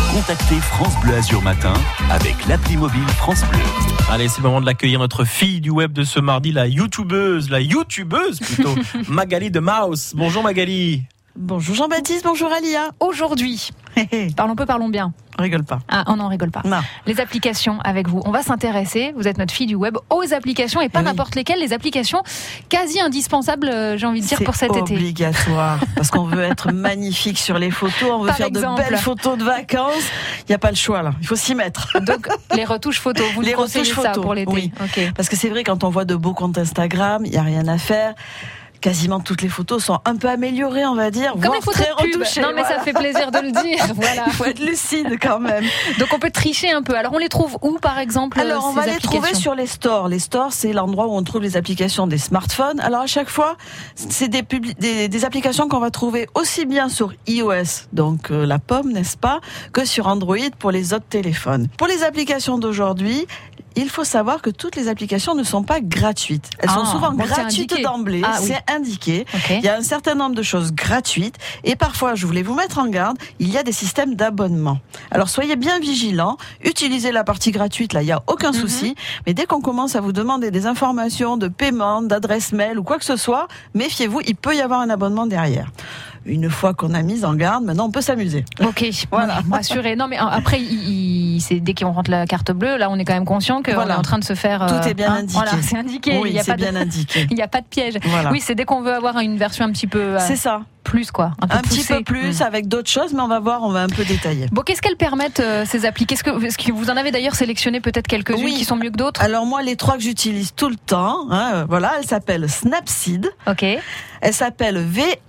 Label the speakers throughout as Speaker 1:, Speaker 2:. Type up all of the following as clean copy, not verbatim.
Speaker 1: Contactez France Bleu Azur Matin avec l'appli mobile France Bleu.
Speaker 2: Allez, c'est le moment de l'accueillir, notre fille du web de ce mardi, la youtubeuse plutôt, Magali de Mouse. Bonjour Magali.
Speaker 3: Bonjour Jean-Baptiste, bonjour Alia.
Speaker 4: Aujourd'hui, parlons bien.
Speaker 3: Rigole pas.
Speaker 4: Ah non, rigole pas.
Speaker 3: Non.
Speaker 4: Les applications avec vous. On va s'intéresser, vous êtes notre fille du web, aux applications et pas n'importe lesquelles, les applications quasi indispensables, j'ai envie de dire, pour cet été.
Speaker 3: C'est obligatoire, parce qu'on veut être magnifique sur les photos, on veut faire de belles photos de vacances. Il n'y a pas le choix là, il faut s'y mettre.
Speaker 4: Donc les retouches photos, vous les conseillez ça pour l'été?
Speaker 3: Oui,
Speaker 4: okay.
Speaker 3: Parce que c'est vrai, quand on voit de beaux comptes Instagram, il n'y a rien à faire. Quasiment toutes les photos sont un peu améliorées, on va dire,
Speaker 4: comme les photos
Speaker 3: très
Speaker 4: de pub.
Speaker 3: retouchées.
Speaker 4: Non mais ça fait plaisir de le dire. Voilà.
Speaker 3: Il faut être lucide quand même.
Speaker 4: Donc on peut tricher un peu. Alors on les trouve où par exemple?
Speaker 3: Alors on va les trouver sur les stores. Les stores, c'est l'endroit où on trouve les applications des smartphones. Alors à chaque fois, c'est des applications qu'on va trouver aussi bien sur iOS, donc la pomme, n'est-ce pas, que sur Android pour les autres téléphones. Pour les applications d'aujourd'hui, il faut savoir que toutes les applications ne sont pas gratuites. Elles sont souvent gratuites d'emblée, c'est indiqué. Okay. Il y a un certain nombre de choses gratuites et parfois, je voulais vous mettre en garde, il y a des systèmes d'abonnement. Alors soyez bien vigilants, utilisez la partie gratuite, là il n'y a aucun souci, mais dès qu'on commence à vous demander des informations de paiement, d'adresse mail ou quoi que ce soit, méfiez-vous, il peut y avoir un abonnement derrière. Une fois qu'on a mis en garde, maintenant on peut s'amuser.
Speaker 4: Ok, voilà, rassuré. Non mais après, c'est dès qu'on rentre la carte bleue, là on est quand même conscient qu'on est en train de se faire.
Speaker 3: Tout est bien indiqué.
Speaker 4: Voilà, c'est indiqué.
Speaker 3: Oui, c'est bien indiqué.
Speaker 4: Il n'y a pas de piège.
Speaker 3: Voilà.
Speaker 4: Oui, c'est dès qu'on veut avoir une version un petit peu.
Speaker 3: C'est ça.
Speaker 4: Plus quoi, un
Speaker 3: petit peu plus avec d'autres choses, mais on va voir, on va un peu détailler.
Speaker 4: Bon, qu'est-ce qu'elles permettent ces applis? Est-ce que vous en avez d'ailleurs sélectionné peut-être quelques-unes qui sont mieux que d'autres?
Speaker 3: Alors moi, les 3 que j'utilise tout le temps, voilà, elles s'appellent Snapseed.
Speaker 4: Ok.
Speaker 3: Elle s'appelle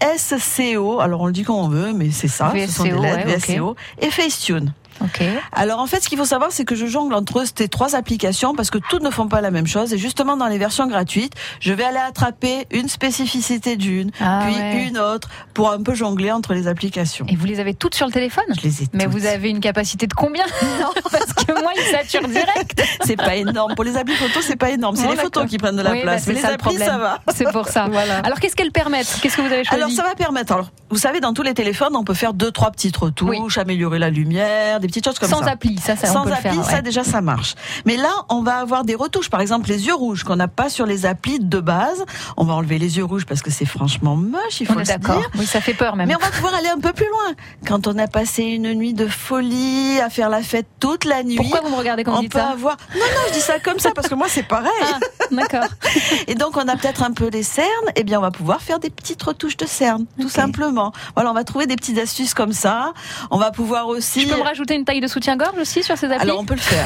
Speaker 3: VSCO. Alors on le dit comme on veut, mais c'est ça.
Speaker 4: VSCO,
Speaker 3: ce sont des lettres, VSCO. Et Facetune.
Speaker 4: Okay.
Speaker 3: Alors en fait, ce qu'il faut savoir, c'est que je jongle entre ces 3 applications parce que toutes ne font pas la même chose. Et justement, dans les versions gratuites, je vais aller attraper une spécificité d'une, une autre, pour un peu jongler entre les applications.
Speaker 4: Et vous les avez toutes sur le téléphone?
Speaker 3: Je les ai toutes.
Speaker 4: Mais vous avez une capacité de combien? Non, parce que moi, il sature direct.
Speaker 3: C'est pas énorme. Pour les applis photos, c'est pas énorme. C'est les photos qui prennent de la place. Mais les applis, ça va.
Speaker 4: C'est pour ça. Voilà. Alors qu'est-ce qu'elles permettent? Qu'est-ce que vous avez choisi?
Speaker 3: Alors ça va permettre. Alors vous savez, dans tous les téléphones, on peut faire 2-3 petites retouches, améliorer la lumière, des petites choses comme ça.
Speaker 4: Sans appli, ça
Speaker 3: sans
Speaker 4: on peut
Speaker 3: appli,
Speaker 4: le faire.
Speaker 3: Ça déjà ça marche. Mais là, on va avoir des retouches. Par exemple, les yeux rouges qu'on n'a pas sur les applis de base. On va enlever les yeux rouges parce que c'est franchement moche. Il faut le dire.
Speaker 4: Oui, ça fait peur même.
Speaker 3: Mais on va pouvoir aller un peu plus loin. Quand on a passé une nuit de folie, à faire la fête toute la nuit.
Speaker 4: Pourquoi vous me regardez quand vous dites ça?
Speaker 3: Non, je dis ça comme ça parce que moi c'est pareil.
Speaker 4: Ah, d'accord.
Speaker 3: Et donc on a peut-être un peu des cernes. Eh bien, on va pouvoir faire des petites retouches de cernes, tout simplement. Voilà, on va trouver des petites astuces comme ça. On va pouvoir aussi.
Speaker 4: Je peux me rajouter une taille de soutien-gorge aussi sur ces applis?
Speaker 3: Alors on peut le faire.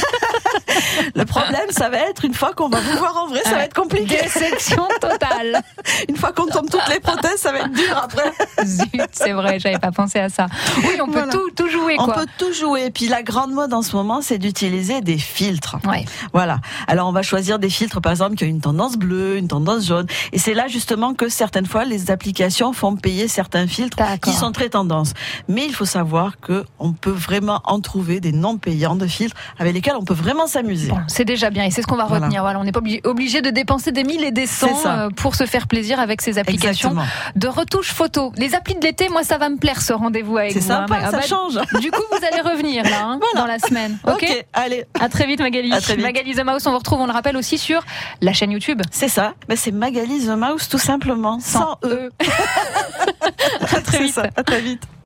Speaker 3: Le problème, ça va être une fois qu'on va vous voir en vrai, ça va être compliqué.
Speaker 4: Déception totale.
Speaker 3: Une fois qu'on tombe toutes les prothèses, ça va être dur après.
Speaker 4: Zut, c'est vrai, j'avais pas pensé à ça. Oui, on peut tout jouer, quoi.
Speaker 3: On peut tout jouer. Et puis la grande mode en ce moment, c'est d'utiliser des filtres.
Speaker 4: Ouais.
Speaker 3: Voilà. Alors on va choisir des filtres, par exemple, qui ont une tendance bleue, une tendance jaune. Et c'est là justement que certaines fois, les applications font payer certains filtres qui sont très tendances. Mais il faut savoir que on peut vraiment en trouver des non payants de filtres avec lesquels on peut vraiment s'amuser.
Speaker 4: Bon, c'est déjà bien et c'est ce qu'on va retenir. Voilà, on n'est pas obligé de dépenser des 1000 et des 100 pour se faire plaisir avec ces applications de retouche photo. Les applis de l'été, moi ça va me plaire ce rendez-vous avec vous.
Speaker 3: C'est sympa, ça change.
Speaker 4: Du coup, vous allez revenir là, dans la semaine.
Speaker 3: Ok, allez.
Speaker 4: À très vite Magali.
Speaker 3: À très vite.
Speaker 4: Magali The Mouse, on vous retrouve, on le rappelle aussi sur la chaîne YouTube.
Speaker 3: C'est ça, c'est Magali The Mouse tout simplement, sans E.
Speaker 4: À très vite.
Speaker 3: À très vite.